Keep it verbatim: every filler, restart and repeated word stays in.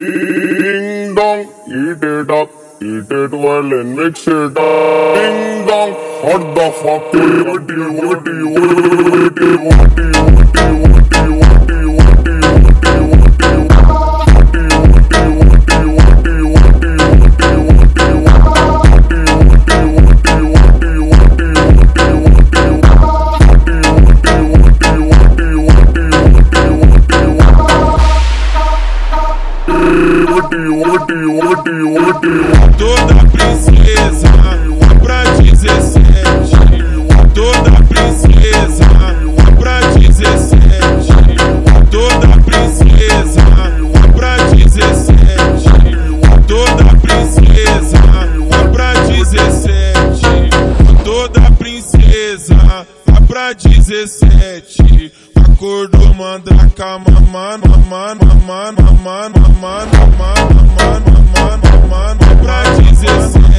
Ding dong, eat it up, eat it well and mix it up. Ding dong, what the fuck? What do you, what do you, what do you, what do you, what do you, what do you, what do you, what do you, what do you, what do you, what do you, toda princesa pra dezessete, toda princesa pra dezessete, toda princesa pra dezessete, toda princesa pra dezessete, toda princesa pra dezessete. Acordou mandraca, mamando, mamando, mamando, mamando, mamando, mamando, mamando, mamando, pra dezessete.